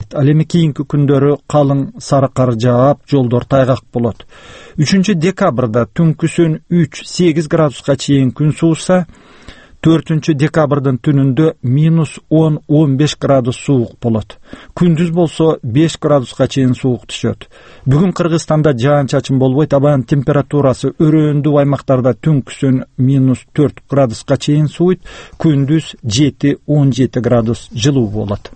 берет. Ал эми кийинки күндөрү калың сары кар жаап, жолдор тайгак болот. 3 декабрда түнкүсүн 3-8 градуска чейин күн суыса, 4 декабрдын түнүндө -10-15 градус суук болот. Күндүз болсо 5 градуска чейин суук түшөт. Бүгүн Кыргызстанда жаан-чачын болбойт, абанын температурасы өрөөндүү аймактарда түнкүсүн -4 градуска чейин сууйт, күндүз 7-17 градус жылуу болот.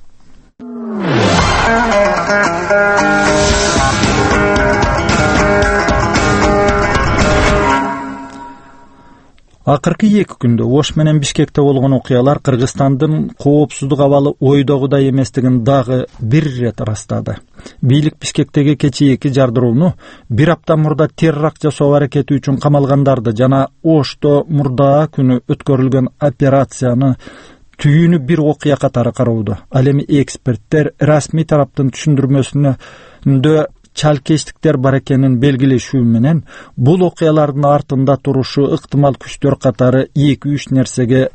Акыркы 2 күндө Ош менен Бишкекте болгон окуялар Кыргызстандын коопсуздук абалы ойдогудай эместигин дагы бир ирет ырастады. Бийлик Бишкектеги кечээки жардырууну 1 апта мурда терракт жасоо аракети үчүн камалгандарды жана Ошто мурда күнү өткөрүлгөн операцияны түйүнү бир окуя катары кароодо. Ал эми эксперттер расмий тараптын түшүндүрмөсүндө чалкечтиктер бар экенин белгилешүү менен бул окуялардын артында турушу ыктымал күчтөр катары 2-3 нерсеге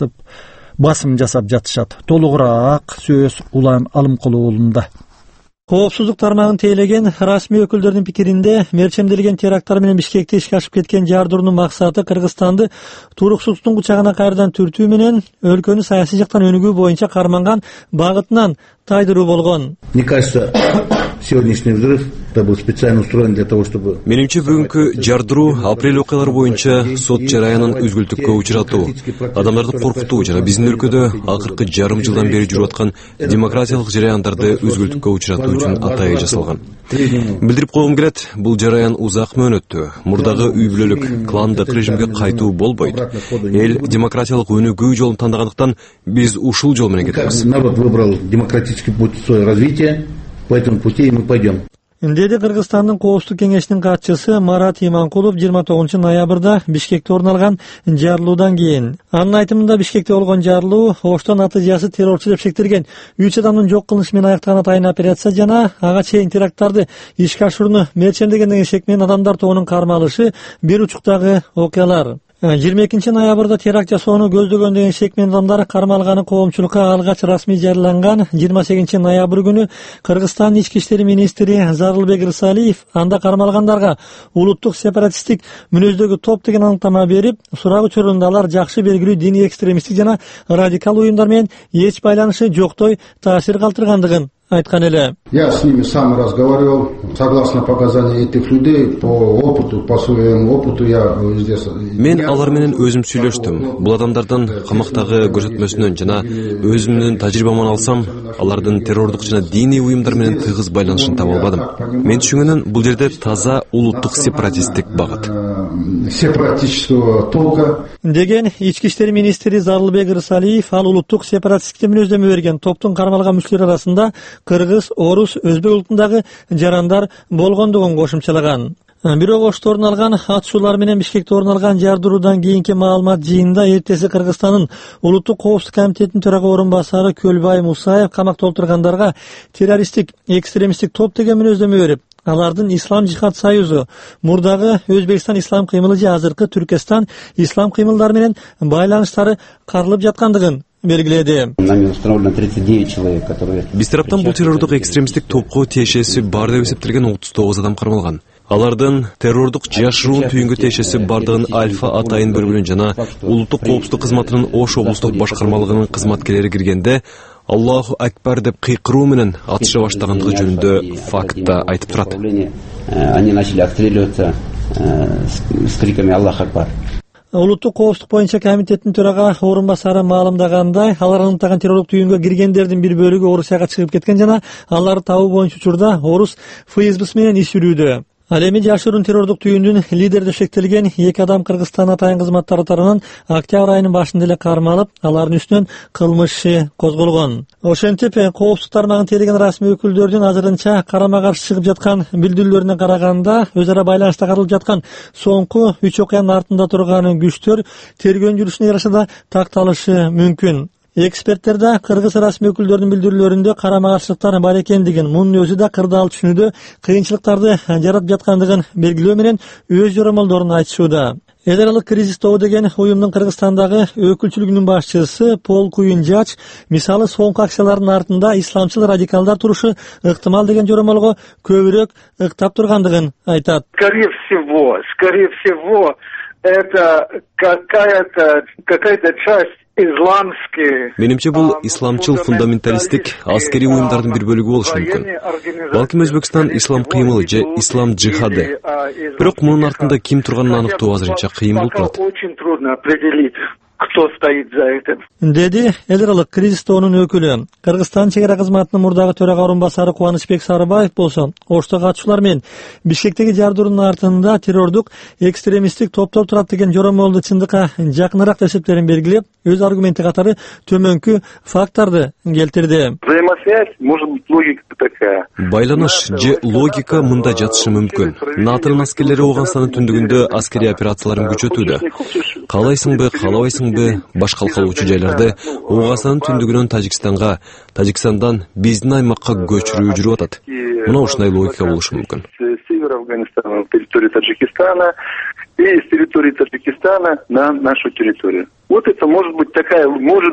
басым жасап жатышат. Толугураак сөз Улан Алымкулов уулунда. Коопсуздук тармагын тейлеген расмий өкүлдөрдүн пикиринде мерчемделген теракттар менен Бишкекте ишке ашып кеткен жардыруунун максаты Кыргызстанды туруксуздуктун кучагына кайрадан түртүү менен өлкөнү саясий жактан өнүгүү боюнча карманган багытынан тайдыруу болгон. Мне кажется, сегодняшний взрыв был специально устроен для того, чтобы... Менимче бүгүнкү жардыруу апрель окуялары боюнча сот жараянын үзгүлтүккө учуратуу, адамдарды коркутуу жана биздин өлкөдө акыркы жарым жылдан бери жүрүп аткан демократиялык жараяндарды үзгүлтүккө учуратуу үчүн атайы жасалган. Билдирип койгум келет, бул жараян узак мөөнөттүү, мурдагы үй бүлөлүк кландык режимге кайтуу болбойт. Эл демократиялык өнүгүү жолун тандагандыктан биз ушул жол менен кетебиз. Народ выбрал демократический путь своего развития, по этому пути мы пойдем. Деди Кыргызстандын Коопсуздук кеңешинин катчысы Марат Иманкулов 29 ноябрда Бишкекте орун алган жарылуудан кийин. Анын айтымында Бишкекте болгон жарылуу Оштон натыйжасы террорчу деп шектелген 3 адамдын жок кылынышы менен аяктаган атайын операция жана ага чейин теракттарды ишке ашырууну мерчемдегенден шек менен адамдар тобунун кармалышы бир учуктагы окуялар. 22 ноябрда теракт жасоону көздөгөн деген шек менен адамдар кармалганы коомчулукка алгач расмий жарыяланган. 28 ноябрь күнү Кыргызстан ички иштери министри Зарылбек Рысалиев анда кармалгандарга улуттук сепаратисттик мүнөздөгү топ деген аныктама берип, сурак учурунда алар жакшы белгилүү диний экстремисттик жана радикал уюмдар менен эч байланышы жоктой таасир калтыргандыгын айткан эле. Я с ними сам разговаривал, согласно показаниям этих людей, по опыту, по своему опыту я здесь... Мен алар менен өзүм сүйлөштүм. Бул адамдардын камактагы көрсөтмөсүнөн жана өзүмдүн тажрыйбаман алсам, алардын террордук жана диний уюмдар менен тыгыз байланышын таба албадым. Мен түшүнгөнүм, бул жерде таза улуттук сепаратисттик багыт. Сепаратистского толка. Деген ички иштери министри Зарылбек Рысалиев ал улуттук сепаратисттикке мүнөздөмө берген топтун кармалган мүчөлөр арасында кыргыз, орус, өзбек улутундагы жарандар болгондугун кошумчалаган. Бирок Ошто орун алган атышуулар менен Бишкекте орун алган жардыруудан кийинки маалымат жыйынында эртеси Кыргызстандын улуттук коопсуздук комитетинин төрага орун басары Көлбай Мусаев камакта отургандарга террористтик, экстремисттик топ деген мүнөздөмө берип, алардын Ислам Жихад союзу, мурдагы Өзбекстан ислам кыймылы же азыркы Түркестан ислам кыймылдары менен байланыштары каралып жаткандыгын белгиледи. Биз тараптан бул террордук экстремисттик топко тиешеси бар деп эсептелген 39 адам кармалган. Алардын террордук жашыруун түйүнгө тиешеси бардыгын Альфа атайын бөлүмүнүн жана улуттук коопсуздук кызматынын Ош облустук башкармалыгынын кызматкерлери киргенде Аллаху акбар деп кыйкыруу менен атыша баштагандыгы жөнүндө фактта айтып турат. Они начали отстреливаться с криками Аллах акбар. Улуттук коопсуздук боюнча комитеттин төрага орун басары маалымдагандай, алар аныктаган террорлук түйүнгө киргендердин бир бөлүгү Орусияга чыгып кеткен жана аларды табуу боюнча учурда Орус ФСБ менен иш жүрүүдө. Ал эми жашыруун террордук түйүндүн лидери деп шектелген 2 адам Кыргызстан атайын кызматтары тарабынан октябрь айынын башында эле кармалып, алардын үстүнөн кылмыш иши козголгон. Ошентип, коопсуздук тармагын тейлеген расмий өкүлдөрдүн азырынча карама каршы чыгып жаткан билдирүүлөрүнө караганда, өз ара байланышта каралып жаткан соңку 3 окуянын артында турган күчтөр тергөө жүрүшүнө жараша да такталышы мүмкүн. Эксперттер да кыргыз расмий өкүлдөрдүн билдирүүлөрүндө карама каршылыктар бар экендигин, мунун өзү да кырдаал түшүнүүдө кыйынчылыктарды жаратып жаткандыгын белгилөө менен өз жоромолдорун айтышууда. Эл аралык кризис тобу деген уюмдун Кыргызстандагы өкүлчүлүгүнүн башчысы Пол Куюнжач мисалы соңку акциялардын артында исламчыл радикалдар турушу ыктымал деген жоромолго көбүрөөк ыктап тургандыгын айтат. Скорее всего, это какая-то часть Менимче бул исламчыл фундаменталисттик аскерий уюмдардын бир бөлүгү болушу мүмкүн. Балким Өзбекстан ислам кыймылы же ислам джихады. Бирок мунун артында ким турганын аныктоо азырынча кыйын болуп турат. Очень трудно определить, кто стоит за этим. Деди эл аралык кризис тобунун өкүлү. Кыргызстан чек ара кызматынын мурдагы төрага орунбасары Кубанычбек Сарыбаев болсо, Ошто катчылар менен Бишкектеги жардыруунун артында террордук, экстремисттик топтор турат деген жоромолду чындыкка жакыныраак эсептерин белгилеп, өз аргументи катары төмөнкү факторду келтирди. Взаимосвязь, может быть, логика такая. Байланыш же логика мында жатышы мүмкүн. НАТОнун аскерлери Ооганстандын түндүгүндө аскерий операцияларын күчөтүүдө. Каалайсыңбы, каалабайсыңбы, баш калкалоочу жайларды Ооганстандын түндүгүнөн Тажикстанга, Тажикстандан биздин аймакка көчүрүү жүрүп атат. Мына ушундай логика болушу мүмкүн. С севера Афганистана, территории Таджикистана, и с территории Таджикистана на нашу территорию. Вот это может быть такая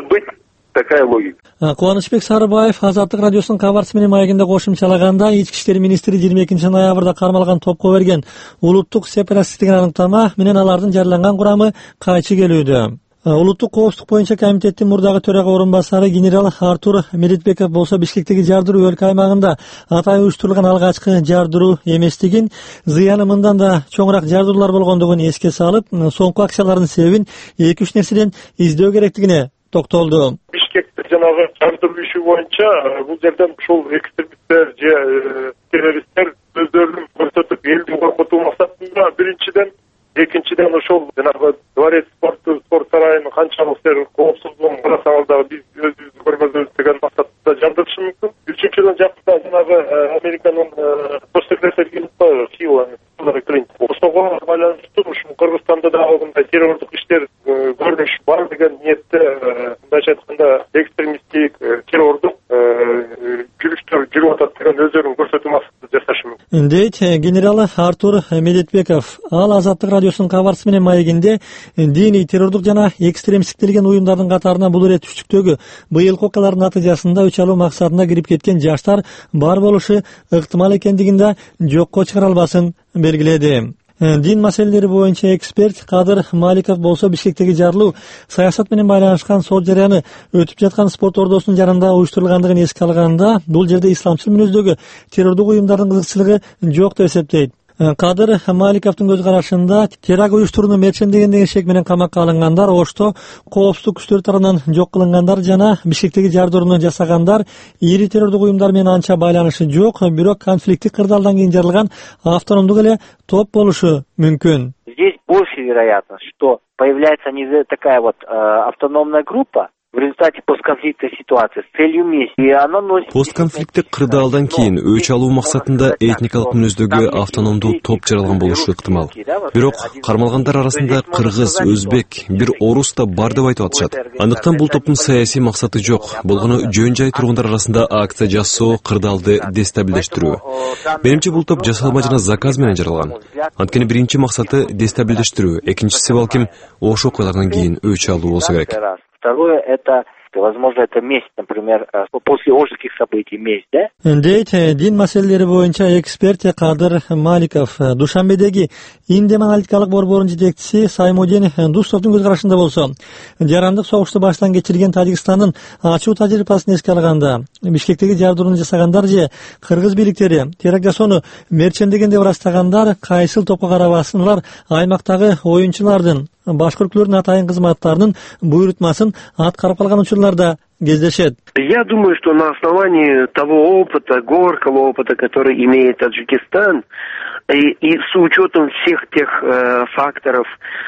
логика. Кубанычбек Сарыбаев Азаттык радиосунун кабарчысы менен маегинде кошумчалаганда, ички иштер министри 22 ноябрда кармалган топко берген улуттук сепаратист деген аныктама менен алардын жарыяланган курамы кайчы келүүдө. Улуттук коопсуздук боюнча комитеттин мурдагы төрага орунбасары генерал Артур Медетбеков болсо Бишкектеги жардыруу өлкө аймагында атай уюштурулган алгачкы жардыруу эместигин, зыяны мындан да чоңураак жардыруулар болгондугун эске салып, соңку акциялардын себебин 2-3 нерседен издөө керектигине токтолду. Бишкекте жанагы жардыруу иши боюнча бул жерден ушул экстремисттер же террористтер өздөрүн көрсөтүп элди коркутуу максатында биринчиден, экинчиден ошол жанагы дворец спорт сарайынын канчалык коопсуздугун карасаңыз дагы биз өзүбүздү көргөзөбүз деген максатта жардырышы мүмкүн. Үчүнчүдөн жакында жанагы Американын госсекретарь Хиллари Клинтон ошого байланыштуу ушул Кыргызстанда дагы мындай террорлук иштер көрүнүш бар деген ниетте, мындайча айтканда экстремисттик, террордук жүрүштөр жүрүп атат деген өздөрүн көрсөтүү максатында жасашы мүмкүн. Дейт генерал Артур Медетбеков. Ал Азаттык радиосунун кабарчысы менен маегинде диний, террордук жана экстремисттик уюмдардын катарына бул ирет түштүктөгү быйылкы окуялардын натыйжасында өч алуу максатында кирип кеткен жаштар бар болушу ыктымал экендигин да жокко чыгара албасын белгиледи. Дин маселелери боюнча эксперт Кадыр Маликов болсо Бишкектеги жарылуу саясат менен байланышкан сот жарыяны өтүп жаткан спорт ордосунун жанында уюштурулгандыгын эске алганда, бул жерде исламчыл мүнөздөгү террордук уюмдардын кызыкчылыгы жок деп эсептейт. Кадыр Маликовдун көз карашында теракт уюштурууну мерчендеген деген шек менен камакка алынгандар, Ошто коопсуздук күчтөр тарабынан жок кылынгандар жана Бишкектеги жардырууну жасагандар ири террордук уюмдар менен анча байланышы жок, бирок конфликттик кырдаалдан кийин жаралган автономдук эле топ болушу мүмкүн. Здесь больше вероятность, что появляется не такая вот автономная группа в результате постконфликтной ситуации с целью мести. И она носит... Постконфликттик кырдаалдан кийин өч алуу максатында этникалык мүнөздөгү автономдуу топ жаралган болушу ыктымал. Бирок кармалгандар арасында кыргыз, өзбек, бир орус да бар деп айтып атышат. Андыктан бул топтун саясий максаты жок. Болгону жөн жай тургундар арасында акция жасоо, кырдаалды дестабилдештирүү. Менимче бул топ жасалма жана заказ менен жаралган. Анткени биринчи максаты дестабилдештирүү, экинчиси балким ошол окуялардан кийин өч алуу болсо керек. Второе — это, возможно, это месть, например, после Ожских событий месть, да? Дейт дин маселелери боюнча эксперт Кадыр Маликов. Душанбедеги Индем аналитикалык борборунун жетекчиси Саймудин Дустовдун көз карашында болсо, жарандык согушту баштан кечирген Тажикстандын ачуу тажрыйбасын эске алганда, Бишкектеги жардырууну жасагандар же кыргыз бийликтери теракт жасоону мерчендеген деп ырастагандар кайсыл топко карабасын, алар аймактагы оюнчулардын, башкөртлөрдүн атайын кызматтарынын буйрутмасын аткарып калган учурларда кездешет. Я думаю, что на основании того опыта, горького опыта, который имеет Таджикистан, и с учетом всех тех факторов,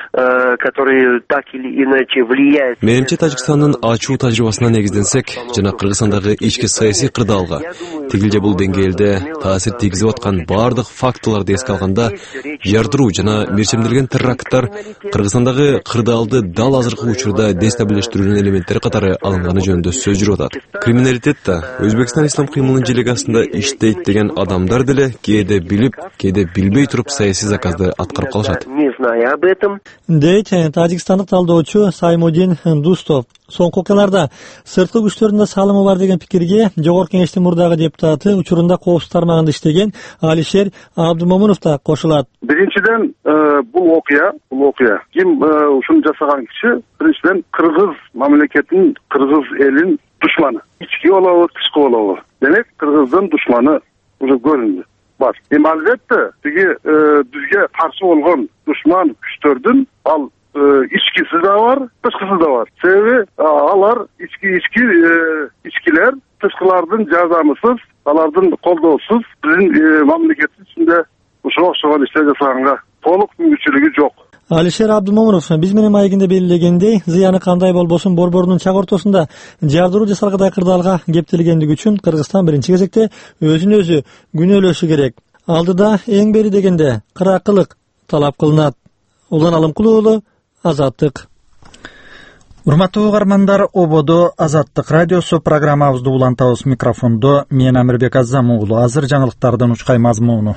которые так или иначе влияют... Менимче Тажикстандын ачуу тажрыйбасына негизденсек, жана Кыргызстандагы ички саясий кырдаалга, тигилже бул деңгээлде таасир тийгизип аткан бардык фактыларды эске алганда, жардыруу жана мерчемделген теракттар Кыргызстандагы кырдаалды дал азыркы учурда дестабилдештирүүнүн элементтери катары алынганы жөнүндө жөнүндө сөз жүрүп атат. Криминалитет да Өзбекстан ислам кыймылынын делегациясында иштейт деген адамдар деле кээде билип, кээде билбей туруп саясий заказды аткарып калышат. Дейт тажикстандык талдоочу Саймудин Дустов. Соңку окуяларда сырткы күчтөрдүн да салымы бар деген пикирге Жогорку Кеңештин мурдагы депутаты, учурунда коопсуздук тармагында иштеген Алишер Абдумомунов да кошулат. Биринчиден бул окуя ким ушуну жасаган киши биринчиден кыргыз мамлекетинин, кыргыз элинин душманы. Ички болобу, тышкы болобу. Демек кыргыздын душманы уже көрүндү. Бар. Эми албетте тиги бизге каршы болгон душман күчтөрдүн ал ичкиси да бар, тышкысы да бар. Себеби алар ичкилер тышкылардын жардамысыз, алардын колдоосуз биздин мамлекеттин ичинде ошол иштер жасаганга толук мүмкүнчүлүгү жок. Алишер Абдумомунов биз менен маегинде белгилегендей, зыяны кандай болбосун борборунун чак ортосунда жардыруу жасалгандай кырдаалга кептелгендиги үчүн Кыргызстан биринчи кезекте өзүн өзү күнөөлөшү керек. Алдыда эң бери дегенде кыракылык талап кылынат. Улан Алымкулуу уулу, Азаттык. Урматтуу угармандар, ободо Азаттык радиосу программабызды улантабыз. Микрофондо мен Амирбек Азам уулу. Азыр жаңылыктардын учкай мазмуну.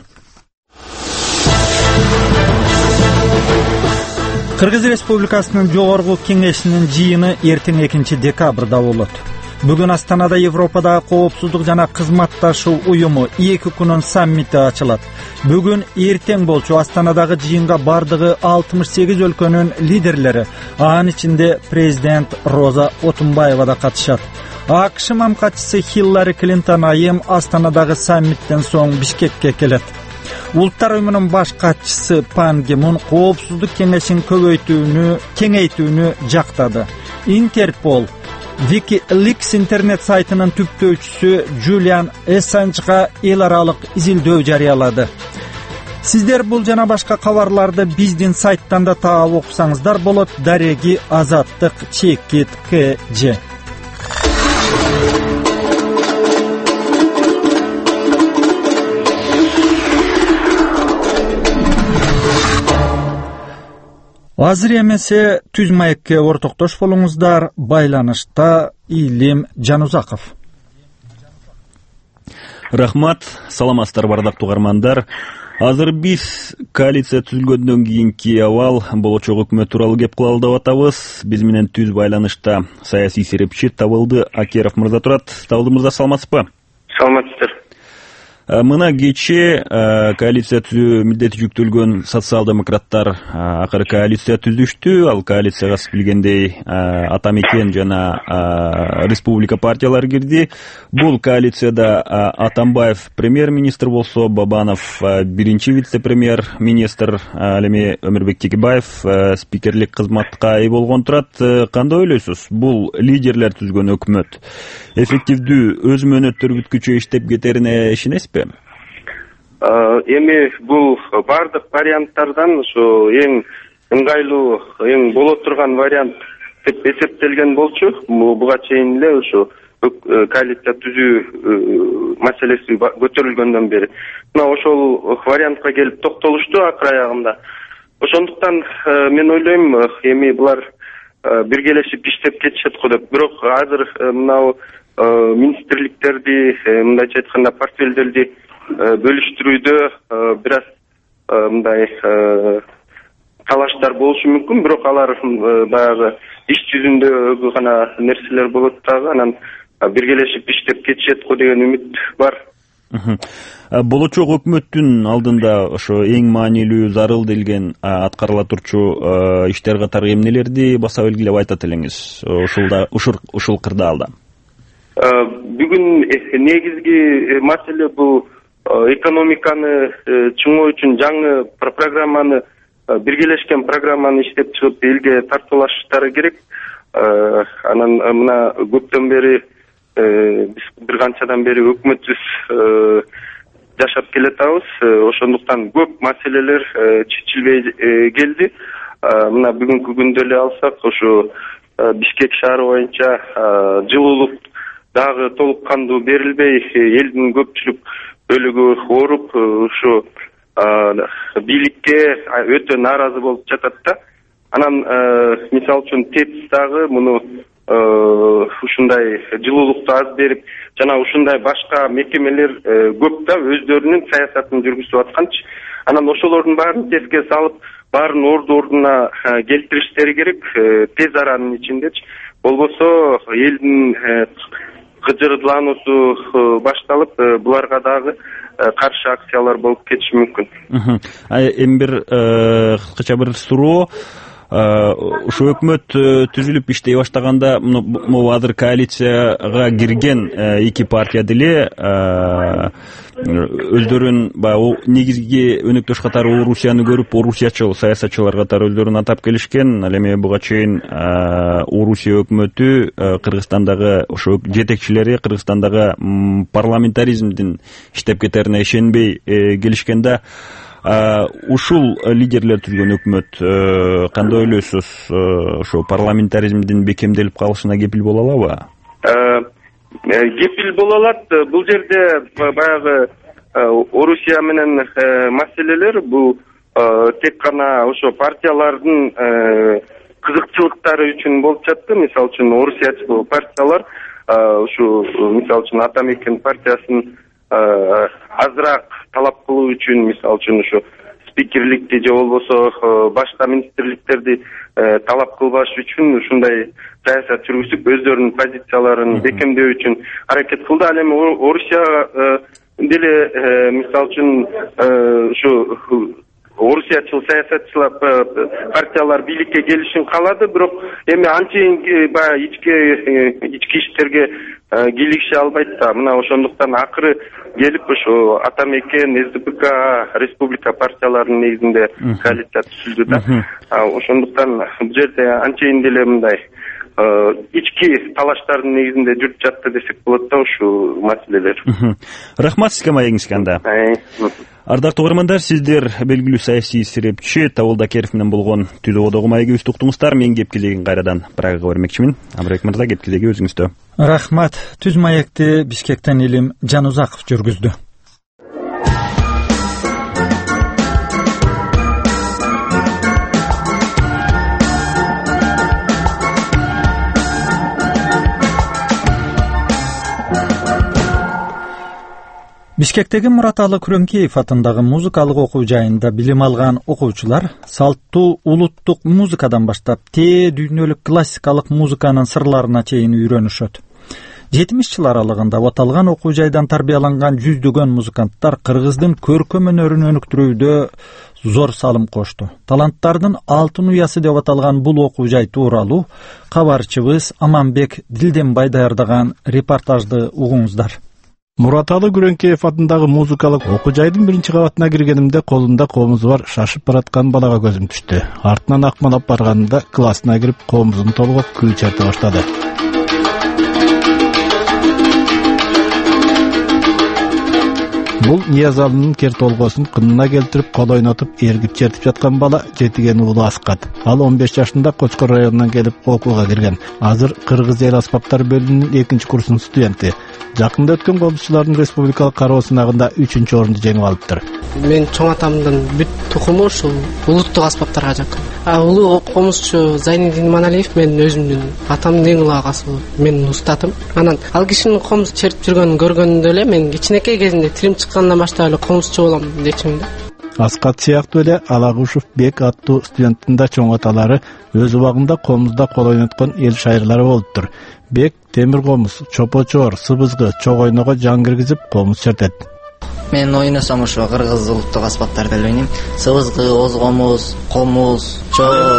Кыргыз Республикасынын Жогорку Кеңешинин жыйыны эртең 2 декабрда болот. Бүгүн Астанада Европадагы коопсуздук жана кызматташуу уюму 2 күнүн саммити ачылат. Бүгүн эртең болчу Астанадагы жыйынга бардыгы 68 өлкөнүн лидерлери, анын ичинде президент Роза Отунбаева да катышат. АКШ мамкачысы Хиллари Клинтон айым Астанадагы саммиттен соң Бишкекке келет. Улуттар уюмунун баш катчысы Пан Ги Мун коопсуздук кеңешин кеңейтүүнү жактады. Интерпол WikiLeaks интернет сайтынын түптөөчүсү Джулиан Эссанжга эл аралык изилдөө жарыялады. Сиздер бул жана башка кабарларды биздин сайттан да таап окусаңыздар болот. Дареги Азаттык @KG. Азыр эмесе түз маекке ортоктош болуңуздар. Байланышта Илим Жанузаков. Рахмат, саламатсыздар бардактуу угармандар. Азыр биз коалиция түзүлгөндөн кийинки абал, болочок өкмөт тууралуу кеп кылалы деп атабыз. Биз менен түз байланышта саясий серепчи Табылды Акеров мырза турат. Табылды мырза, саламатсызбы? Саламатсыздар. Мына кече коалиция түзүү милдети жүктөлгөн социал-демократтар акыры коалиция түзүштү. Ал коалицияга сиз билгендей Атамекен жана республика партиялары кирди. Бул коалицияда Атамбаев премьер-министр болсо, Бабанов биринчи вице-премьер-министр, ал эми Өмүрбек Текебаев спикерлик кызматка ээ болгон турат. Кандай ойлойсуз? Бул лидерлер түзгөн өкмөт эффективдүү өз мөөнөттөрбүткүчө иштеп кетерине ишенесизби? Эми бул бардык варианттардан ушу эң ыңгайлуу, эң боло турган вариант деп эсептелген болчу. Буга чейин эле ушу коалиция түзүү маселеси көтөрүлгөндөн бери мына ошол вариантка келип токтолушту акыр аягында. Ошондуктан мен ойлойм, эми булар биргелешип иштеп кетишет го деп. Бирок азыр мынау министрликтерди, мындайча айтканда портфелдерди бөлүштүрүүдө бир аз мындай талаштар болушу мүмкүн, бирок алар баягы иш жүзүндөгү гана нерселер болот дагы, анан биргелешип иштеп кетишет го деген үмүт бар. Болочок өкмөттүн алдында ошо эң маанилүү, зарыл делген аткарыла турчу иштер катары эмнелерди баса белгилеп айтат элеңиз ушул кырдаалда? Бүгүн негизги маселе бул экономиканы чыңоо үчүн жаңы программаны, биргелешкен программаны иштеп чыгып элге тартуулаштары керек. Анан мына көптөн бери биз бир канчадан бери өкмөтсүз жашап келатабыз. Ошондуктан көп маселелер чечилбей келди. Мына бүгүнкү күндө эле алсак, ошо Бишкек шаары боюнча жылуулук дагы толук кандуу берилбей, элдин көпчүлүк бөлүгү ооруп, ушу бийликке өтө нааразы болуп жатат да. Анан мисалы үчүн ТЭЦ дагы муну ушундай жылуулукту аз берип жана ушундай башка мекемелер көп да өздөрүнүн саясатын жүргүзүп атканчы. Анан ошолордун баарын теске салып, баарын ордуна келтириштери керек тез аранын ичиндечи. Болбосо элдин кыжырдаануусу башталып, буларга дагы каршы акциялар болуп кетиши мүмкүн. Эми бир кыскача бир суроо. Ушу өкмөт түзүлүп иштей баштаганда могу азыр коалицияга кирген эки партия деле өздөрүн баягы негизги өнөктөш катары Орусияны көрүп, орусиячыл саясатчылар катары өздөрүн атап келишкен. Ал эми буга чейин Орусия өкмөтү Кыргызстандагы ошо жетекчилери Кыргызстандагы парламентаризмдин иштеп кетерине ишенбей келишкен да. Ушул лидерлер түзгөн өкмөт кандай ойлойсуз? Ошо парламентаризмдин бекемделип калышына кепил боло алабы? Кепил боло алат. Бул жерде баягы Орусия менен маселелер бул тек гана ошо партиялардын кызыкчылыктары үчүн болуп жатты. Мисалы үчүн Орусиячыл партиялар ушу мисалы үчүн Атамекен партиясын азыраак талап кылуу үчүн, мисалы үчүн ушу спикерликти же болбосо башка министрликтерди талап кылбаш үчүн ушундай саясат жүргүзүп, өздөрүнүн позицияларын бекемдөө үчүн аракет кылды. Ал эми Орусия деле мисалы үчүн ушу Орусиячыл саясатчылар партиялар бийликке келишин каалады, бирок эми анчейин баягы ички иштерге кийлигише албайт да. Мына ошондуктан акыры келип ошо Атамекен, СДПК, Республика партияларынын негизинде коалиция түзүлдү да. Ошондуктан бул жерде анчейин деле мындай ички талаштардын негизинде жүрүп жатты десек болот да ушул маселелер. Рахмат сизге, маегиңизге анда. Ардактуу угармандар, сиздер белгилүү саясий серепчи Табыл Дакеров менен болгон Түз ободогу маегибизди уктуңуздар. Мен кепкилегин кайрадан Прагаға бермекчимин. Амрек мырза, кепкилеги өзүңүздө. Рахмат. Түз маекти Бишкектен Илим Жанузаков жүргүздү. Бишкектеги Мураталы Күрөңкеев атындагы музыкалык окуу жайында билим алган окуучулар салттуу улуттук музыкадан баштап дүйнөлүк классикалык музыканын сырларына чейин үйрөнүшөт. 70-жыл аралыгында аталган окуу жайдан тарбияланган жүздөгөн музыканттар кыргыздын көркөм өнөрүн өнүктүрүүдө зор салым кошту. Таланттардын алтын уясы деп аталган бул окуу жай тууралуу кабарчыбыз Аманбек Дилденбай даярдаган репортажды угуңуздар. Мураталы Күрөңкеев атындагы музыкалык окуу жайдын биринчи кабатына киргенимде колунда комузу бар шашып бараткан балага көзүм түштү. Артынан акмалап барганымда классына кирип комузун толгоп күй чарта баштады. Бул Ниязалынын кер толгосун кынына келтирип кол ойнотуп эргип чертип жаткан бала жетиген уулу Аскат. Ал 15 жашында Кочкор районунан келип окууга кирген. Азыр Кыргыз эл аспаптар бөлүмүнүн 2-курсунун студенти. Жакында өткөн комузчулардын республикалык кароо сынагында 3-орунду жеңип алыптыр. Мен чоң атамдын бүт тукуму ушул улуттук аспаптарга жакын. Улуу комузчу Зайнидин Маналиев менин өзүмдүн атамдын эң улуу агасы болот. Менин устатым. Анан ал кишинин комуз чертип жүргөнүн көргөндө эле мен кичинекей кезинде тилим чыккандан баштап эле комузчу болом дечим да. Аскат сыяктуу эле Алагушев Бек аттуу студенттин да чоң аталары өз убагында комузда кол ойноткон эл шайырлары болуптур. Бек темир комуз, чопочор, сыбызгы, чок ойного жан киргизип комуз чертет. Мен ойносом ошо кыргыз улуттук аспаптарды эле ойнойм. Сыбызгы, оз комуз, чор.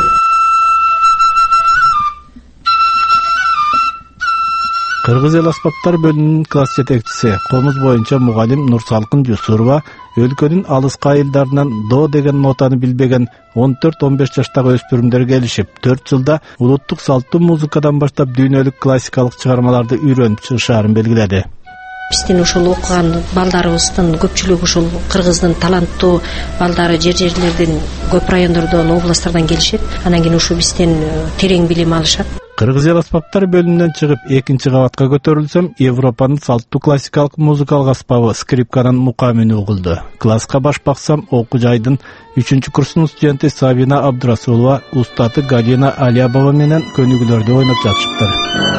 Кыргыз эл аспаптар бөлүмүнүн класс жетекчиси, комуз боюнча мугалим Нурсалкын Жусурова өлкөнүн алыс айылдарынан до деген нотаны билбеген 14-15 жаштагы өспүрүмдөр келишип, 4 жылда улуттук салттуу музыкадан баштап дүйнөлүк классикалык чыгармаларды үйрөнүп чыгышаарын белгиледи. Биздин ушул окуган балдарыбыздын көпчүлүгү ушул кыргыздын таланттуу балдары жерлерден, көп райондордон, областтардан келишет. Анан кийин ушу бизден терең билим алышат. Кыргыз эл аспаптар бөлүмүнөн чыгып экинчи кабатка көтөрүлсөм, Европанын салттуу классикалык музыкалык аспабы скрипканын мукамини угулду. Класска баш баксам, окуу жайдын 3-курстун студенти Сабина Абдурасулова, устаты Галина Алиябова менен көнүгүүлөрдү ойноп жатышыптыр.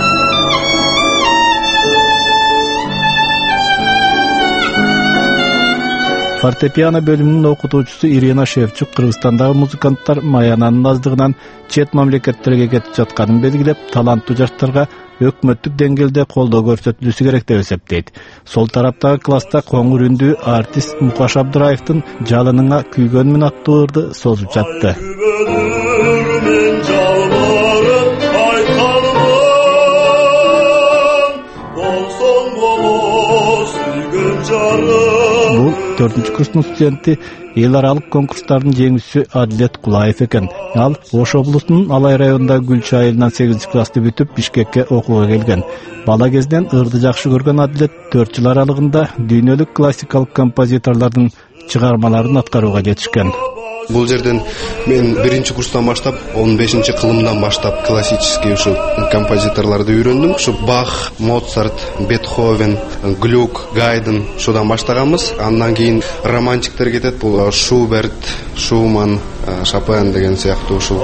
Фортепиано бөлүмүнүн окутуучусу Ирина Шевчук Кыргызстандагы музыканттар маянанын аздыгынан чет мамлекеттерге кетип жатканын белгилеп, таланттуу жаштарга өкмөттүк деңгээлде колдоо көрсөтүлүшү керек деп эсептейт. Сол тараптагы класста коңур үндүү артист Мукаш Абдыраевдин «Жалыныңа күйгөнмүн» аттуу ырды созуп жатты. Бул 4-курстун студенти эл аралык конкурстардын жеңүүчүсү Адилет Кулаев экен. Ал Ош облусунун Алай районундагы Гүлча айылынан 8-классты бүтүп Бишкекке окууга келген. Бала кезинен ырды жакшы көргөн Адилет 4 жыл аралыгында дүйнөлүк классикалык композиторлордун чыгармаларын аткарууга жетишкен. Бул жерден мен 1-курстан баштап, 15-кылымдан баштап классический ушу композиторлорду үйрөндүм. Ушу Бах, Моцарт, Бетховен, Глюк, Гайден шудан баштаганбыз. Андан кийин романтиктер кетет. Бул Шуберт, Шуман, Шопен деген сыяктуу ушул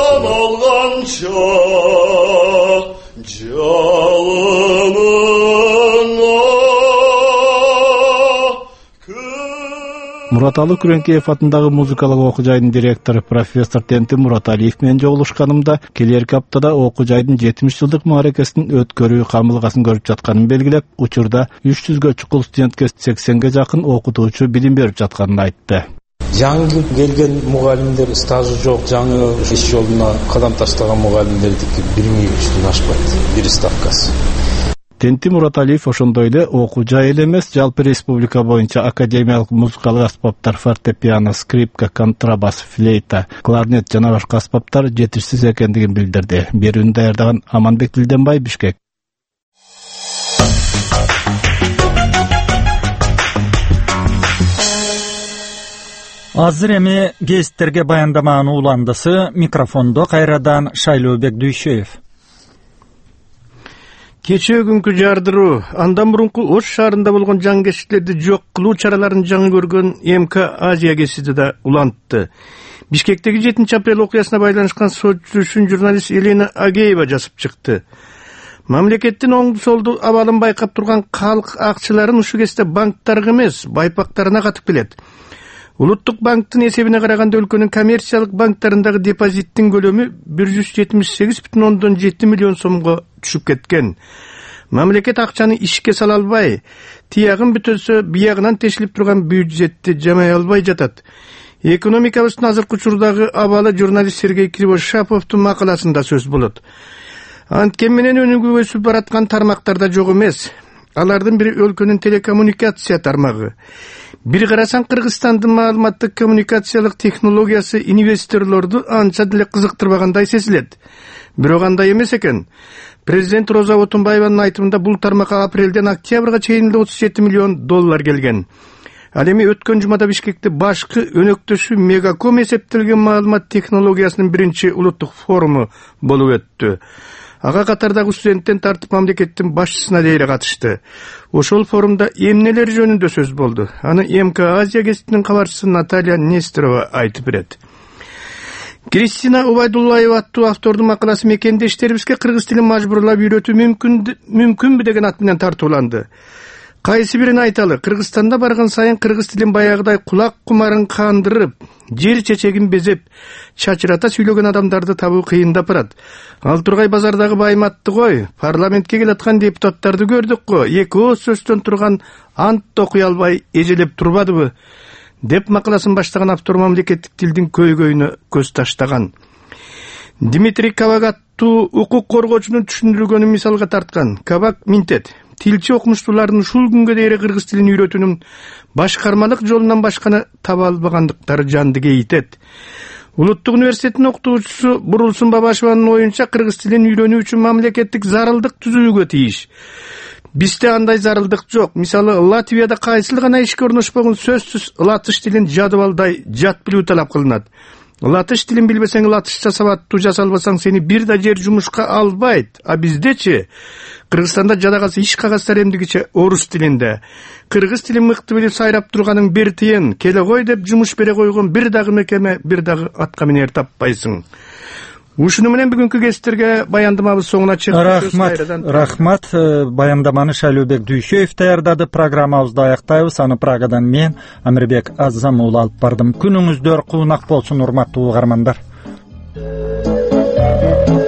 Мураталы Күреңкеев атындагы музыкалык окуу жайдын директору профессор Тенти Мураталиев менен жолугушканымда, келерки аптада окуу жайдын 70 жылдык мааракесин өткөрүү камылгасын көрүп жатканын белгилеп, учурда 300гө чукул студентке 80ге жакын окутуучу билим берип жатканын айтты. Жаңы келген мугалимдер, стажы жок, жаңы иш жолуна кадам таштаган мугалимдердики 1000-ден ашпайт, бир ставкасы. Тенти Мураталиев ошондой эле окуу жай эле эмес, жалпы республика боюнча академиялык музыкалык аспаптар фортепиано, скрипка, контрабас, флейта, кларнет жана башка аспаптар жетишсиз экендигин билдирди. Берүүнү даярдаган Аманбек Дилденбай, Бишкек. Азыр эми гезиттерге баяндаманын уландысы, микрофондо кайрадан Шайлообек Дүйшөев. Кечээ күnkү жардыруу, андан мурунку Ош шаарында болгон жаңгештиктерди жок кылуу чараларын жаңы көргөн МК Азия гезити да улантты. Бишкектеги 7-апрель окуясына байланышкан сот-жүрүшүн журналист Елена Агеева жазып чыкты. Мамлекеттин оңду солду абалын байкап турган калк акчыларын ушу кезде банктарга эмес, байпактарына катып келет. Улуттук банктын эсебине караганда өлкөнүн коммерциялык банктарындагы депозиттин көлөмү 178,7 миллион сомго түшүп кеткен. Мамлекет акчаны ишке сала албай, тиягын бүтөсө биягынан тешилип турган бюджетти жамай албай жатат. Экономикабыздын азыркы учурдагы абалы журналист Сергей Кривошаповдун макаласында сөз болот. Анткени менен өнүгүүгө өсүп бараткан тармактарда жок эмес. Алардын бири өлкөнүн телекоммуникация тармагы. Бир карасаң Кыргызстандын маалыматтык коммуникациялык технологиясы инвесторлорду анча деле кызыктырбагандай сезилет. Бирок андай эмес экен. Президент Роза Отунбаеванын айтымында бул тармакка апрелден октябрга чейин $37 миллион келген. Ал эми өткөн жумада Бишкекте башкы өнөктөшү Мегаком эсептелген маалымат технологиясынын биринчи улуттук форуму болуп өттү. Ага катардагы студенттен тартып мамлекеттин башчысына дейре катышты. Ошол форумда эмнелер жөнүндө сөз болду. Аны МК Азия гезитинин кабарчысы Наталья Нестерова айтып берет. Кристина Убайдуллаева аттуу автордун макаласы мекендештерибизге кыргыз тилин мажбурлап үйрөтүү мүмкүнбү деген ат менен тартууланды. Кайсы бирин айталы, Кыргызстанда барган сайын кыргыз тилин баягыдай кулак кумарын кандырып, жер чечегин безеп, чачырата сүйлөгөн адамдарды табуу кыйындап барат. Ал тургай базардагы байматты кой, парламентке келаткан депутаттарды көрдүк го, эки ооз сөздөн турган ант окуй албай эжелеп турбадыбы? Деп макаласын баштаган автор мамлекеттик тилдин көйгөйүнө көз таштаган. Дмитрий Кавак аттуу укук коргоочунун түшүндүргөнүн мисалга тарткан. Кавак минтет. Тилчи окумуштуулардын ушул күнгө дейин кыргыз тилин үйрөтүүнүн башкармалык жолунан башканы таба албагандыктары жанды кейитет. Улуттук университеттин окутуучусу Бурулсун Бабашеванын оюнча кыргыз тилин үйрөнүү үчүн мамлекеттик зарылдык түзүүгө тийиш. Бизде андай зарылдык жок. Мисалы, Латвияда кайсыл гана ишке орношпогон сөзсүз латыш тилин жадыбалдай жат билүү талап кылынат. Латыш тилин билбесең латышча сабаттуу жасалбасаң сени бир да жер жумушка албайт. А биздечи Кыргызстанда жадагасы иш кагаздар эмдигиче орус тилинде. Кыргыз тилин мыкты билип сайрап турганың бир тыйын, келе кой деп жумуш бере койгон бир дагы мекеме, бир дагы атка минер таппайсың. Ушуну менен бүгүнкү кесиптерге баяндамабыз соңуна чыктык. Рахмат. Баяндаманы Шайлообек Дүйшөев даярдады. Программабызды аяктайбыз. Аны Прагадан мен Амирбек Аззам уулу алып бардым. Күнүңүздөр куунак болсун, урматтуу угармандар.